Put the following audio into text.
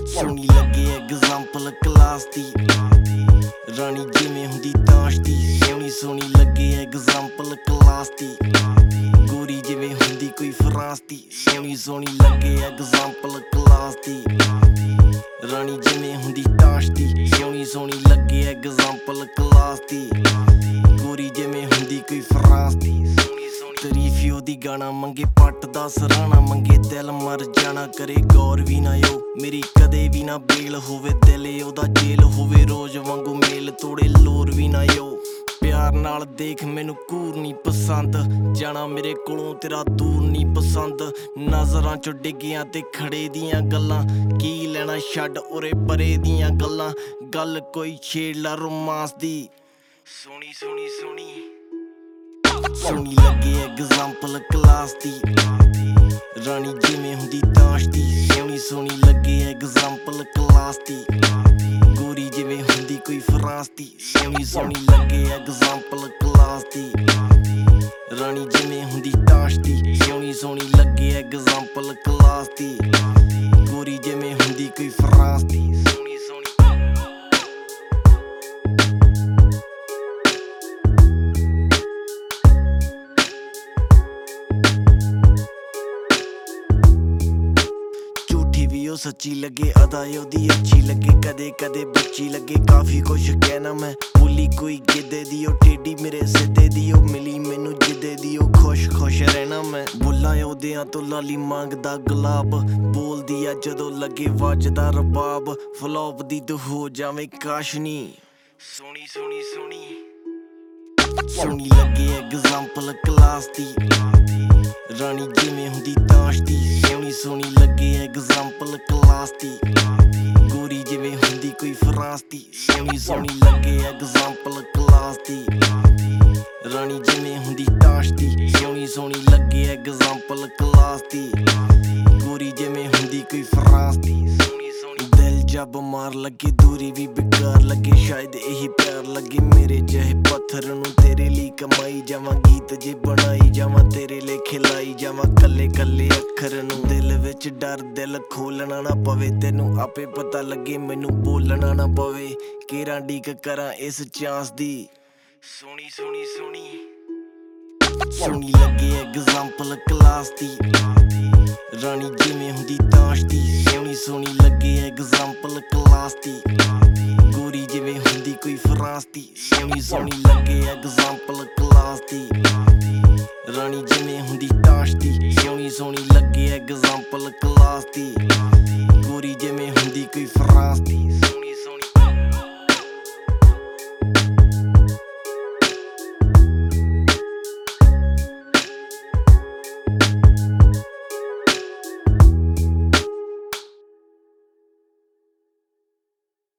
ਸੋਹਣੀ ਲੱਗੇ example class ਦੀ, ਰਾਣੀ ਜਿਵੇਂ ਹੁੰਦੀ ਤਾਸ਼ ਦੀ। ਸੋਹਣੀ ਸੋਹਣੀ ਲੱਗੇ ਐਗਜ਼ਾਮਪਲ ਕਲਾਸ ਦੀ, ਗੋਰੀ ਜਿਵੇਂ ਹੁੰਦੀ ਕੋਈ ਫਰਾਂਸ ਦੀ। ਸੋਹਣੀ ਸੋਹਣੀ ਲੱਗੇ ਐਗਜ਼ਾਮਪਲ ਕਲਾਸ ਦੀ, ਰਾਣੀ ਜਿਵੇਂ ਹੁੰਦੀ ਤਾਸ਼ ਦੀ। ਸੋਹਣੀ ਸੋਹਣੀ ਲੱਗੇ ਐਗਜ਼ਾਮਪਲ ਕਲਾਸ ਦੀ, ਗੋਰੀ ਜਿਵੇਂ ਹੁੰਦੀ ਕੋਈ ਫਰਾਂਸ ਦੀ। ਤਾਰੀਫ ਉਹਦੀ ਗਾਣਾ ਮੰਗੇ, ਪੱਟ ਦਾ ਸਰਾਣਾ ਮੰਗੇ, ਦਿਲ ਮਰ ਜਾਣਾ ਕਰੇ ਗੌਰ ਵੀ ਨਾ ਓ ਮੇਰੀ ਕਦੇ ਵੀ ਨਾ ਬੇਲ ਹੋਵੇ। ਦਿਲ ਉਹਦਾ ਜੇਲ ਹੋਵੇ, ਰੋਜ਼ ਵਾਂਗੂ ਮੇਲ ਤੋੜੇ ਲੋਰ ਵੀ ਨਾ ਓ। ਪਿਆਰ ਨਾਲ ਦੇਖ ਮੈਨੂੰ ਘੂਰ ਨੀ ਪਸੰਦ, ਜਾਣਾ ਮੇਰੇ ਕੋਲੋਂ ਤੇਰਾ ਦੂਰ ਨੀ ਪਸੰਦ। ਨਜ਼ਰਾਂ ਚੋਂ ਡਿੱਗਿਆਂ ਤੇ ਖੜੇ ਦੀਆਂ ਗੱਲਾਂ, ਕੀ ਲੈਣਾ ਛੱਡ ਉਰੇ ਪਰੇ ਦੀਆਂ ਗੱਲਾਂ। ਗੱਲ ਕੋਈ ਛੇੜ ਲਾ ਰੋਮਾਂਸ ਦੀ, ਸੋਹਣੀ ਸੋਹਣੀ ਸੋਹਣੀ ਸੋਹਣੀ ਲੱਗੇ ਐਗਜ਼ਾਮਪਲ ਕਲਾਸ ਦੀ, ਰਾਣੀ ਜਿਵੇਂ ਹੁੰਦੀ ਤਾਸ਼ ਦੀ। ਸੋਹਣੀ ਸੋਹਣੀ ਲੱਗੇ ਐਗਜ਼ਾਮਪਲ ਕਲਾਸ ਦੀ, ਗੋਰੀ ਜਿਵੇਂ ਹੁੰਦੀ ਕੋਈ ਫਰਾਂਸ ਦੀ। ਸੋਹਣੀ ਸੋਹਣੀ ਲੱਗੇ ਐਗਜ਼ਾਮਪਲ ਕਲਾਸ ਦੀ, ਰਾਣੀ ਜਿਵੇਂ ਹੁੰਦੀ ਤਾਸ਼ ਦੀ। ਸੋਹਣੀ ਸੋਹਣੀ ਲੱਗੇ ਐਗਜ਼ਾਮਪਲ ਕਲਾਸ ਦੀ, ਗੋਰੀ ਜਿਵੇਂ ਹੁੰਦੀ ਕੋਈ ਫਰਾਂਸ ਦੀ। ਉਹ ਸੱਚੀ ਲੱਗੇ, ਅਦਾ ਉਹਦੀ ਅੱਛੀ ਲੱਗੇ, ਕਦੇ ਕਦੇ ਬੱਚੀ ਲੱਗੇ। ਕਾਫੀ ਕੁਛ ਕਹਿਣਾ ਮੈਂ, ਬੋਲੀ ਕੋਈ ਗਿੱਧੇ ਦੀ, ਉਹ ਟੇਢੀ ਮੇਰੇ ਸਿੱਧੇ ਦੀ। ਉਹ ਮਿਲੀ ਮੈਨੂੰ ਜਿੱਦੇ ਦੀ, ਉਹ ਖੁਸ਼ ਖੁਸ਼ ਰਹਿਣਾ ਮੈਂ। ਬੋਲਾਂ ਉਹਦਿਆਂ ਤੋਂ ਲਾਲੀ ਮੰਗਦਾ ਗੁਲਾਬ, ਬੋਲਦੀ ਆ ਜਦੋਂ ਲੱਗੇ ਵੱਜਦਾ ਰਬਾਬ। ਫਲੋਪ ਦੀ ਤੂੰ ਹੋ ਜਾਵੇਂ ਕਾਸ਼ਨੀ, ਸੋਹਣੀ ਸੋਹਣੀ ਸੋਹਣੀ ਸੋਹਣੀ ਲੱਗੇ ਐਗਜ਼ਾਮਪਲ ਕਲਾਸ ਦੀ, ਰਾਣੀ ਜਿਵੇਂ ਹੁੰਦੀ ਤਾਸ਼ ਦੀ। ਸੋਹਣੀ ਸੋਹਣੀ ਲੱਗੇ ਐਗਜ਼ਾਮਪਲ ਕਲਾਸ ਦੀ, ਗੋਰੀ ਜਿਵੇਂ ਹੁੰਦੀ ਕੋਈ ਫਰਾਂਸ ਦੀ। ਸੋਹਣੀ ਸੋਹਣੀ ਲੱਗੇ ਐਗਜ਼ਾਮਪਲ ਕਲਾਸ ਦੀ, ਰਾਣੀ ਜਿਵੇਂ ਹੁੰਦੀ ਤਾਸ਼ ਦੀ। ਸੋਹਣੀ ਸੋਹਣੀ ਲੱਗੇ ਐਗਜ਼ਾਮਪਲ ਕਲਾਸ ਦੀ, ਗੋਰੀ ਜਿਵੇਂ ਹੁੰਦੀ ਕੋਈ ਫਰਾਂਸ ਦੀ। ਦਿਲ ਜਬ ਮਾਰ ਲੱਗੇ, ਦੂਰੀ ਵੀ ਬੇਕਾਰ ਲੱਗੇ, ਸ਼ਾਇਦ ਇਹੀ ਪਿਆਰ ਲੱਗੇ। ਮੇਰੇ ਜਿਹੇ ਪੱਥਰ ਨੂੰ ਤੇਰੇ ਲਈ ਕਮਾਈ ਜਾਵਾਂ, ਗੀਤ ਜੇ ਬਣਾਈ ਜਾਵਾਂ, ਤੇਰੇ ਲਈ ਖਿਲਾਈ ਜਾਵਾਂ ਕੱਲੇ ਕੱਲੇ ਅੱਖਰ ਨੂੰ। ਦਿਲ ਵਿੱਚ ਡਰ ਦਿਲ ਖੋਲਣਾ ਨਾ ਪਵੇ, ਤੈਨੂੰ ਆਪੇ ਪਤਾ ਲੱਗੇ ਮੈਨੂੰ ਬੋਲਣਾ ਨਾ ਪਵੇ। ਕਿਹੜਾ ਡੀਕ ਕਰਾਂ ਇਸ ਚਾਂਸ ਦੀ, ਸੋਹਣੀ ਸੋਹਣੀ ਸੋਹਣੀ ਸੋਹਣੀ ਲੱਗੇ ਐਗਜ਼ਾਮਪਲ ਕਲਾਸ ਦੀ, ਰਾਣੀ ਜਿਵੇਂ ਹੁੰਦੀ ਤਾਸ਼ ਦੀ। ਸੋਹਣੀ ਸੋਹਣੀ ਲੱਗੇ ਐਗਜ਼ਾਮਪਲ ਕਲਾਸ ਦੀ, ਗੋਰੀ ਜਿਵੇਂ ਹੁੰਦੀ ਕੋਈ ਫਰਾਂਸ ਦੀ। ਸੋਹਣੀ ਸੋਹਣੀ ਲੱਗੇ ਐਗਜ਼ਾਮਪਲ ਕਲਾਸ ਦੀ, ਰਾਣੀ ਜਿਵੇਂ ਹੁੰਦੀ ਤਾਸ਼ ਦੀ। ਸੋਹਣੀ ਸੋਹਣੀ ਲੱਗੇ ਐਗਜ਼ਾਮਪਲ ਕਲਾਸ ਦੀ,